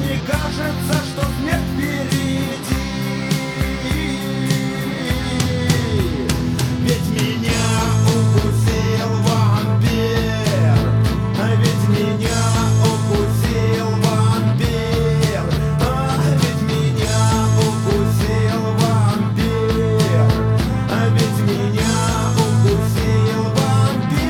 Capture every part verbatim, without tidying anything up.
мне кажется, что смерть впереди. Ведь меня укусил вампир, а ведь меня укусил вампир, а ведь меня укусил вампир, а ведь меня укусил вампир.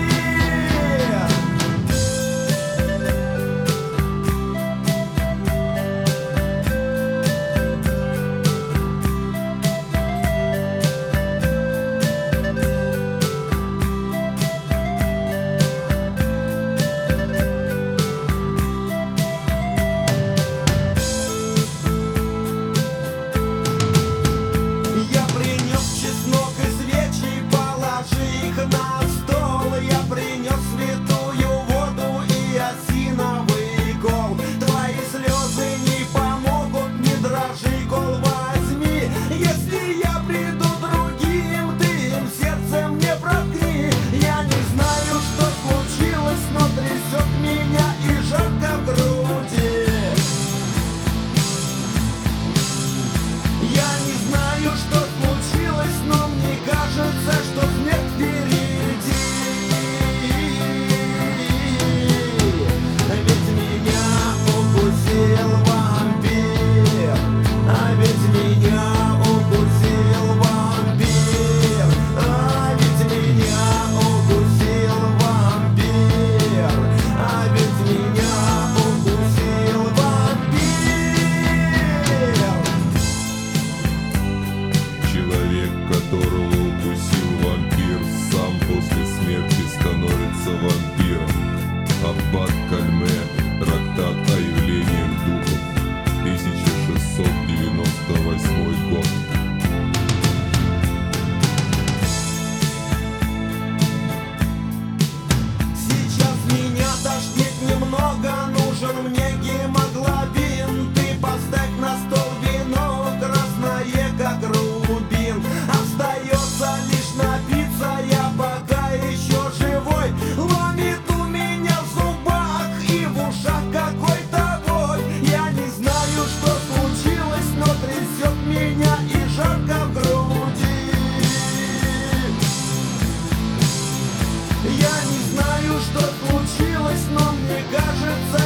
Я принес чеснок и свечи, положи их на стол. Я принес святую воду и осиновый кол. Твои слезы не помогут, не дрожи, кол возьми. Если я приду другим, ты им сердце мне проткни. Я не знаю, что случилось, но трясет меня и жарко в груди. Я не знаю, что случилось, но мне кажется, что смерть впереди. Ведь меня укусил вампир, а ведь меня укусил вампир, а ведь меня укусил вампир, а ведь меня укусил вампир. Человек, которого укусил вампир, сам после смерти становится вампиром. Аббат Кальме, трактат о явлениях духов, тысяча шестьсот девяносто восьмой год. Сейчас меня тошнит немного, нужен мне гемоглобин. Ты поставь на стол вино, красное как рубин. Остается лишь напиться, я пока еще живой. Ломит у меня в зубах и в ушах какой-то вой. Я не знаю, что случилось, но трясет меня и жарко в груди. Я не знаю, что случилось, но мне кажется,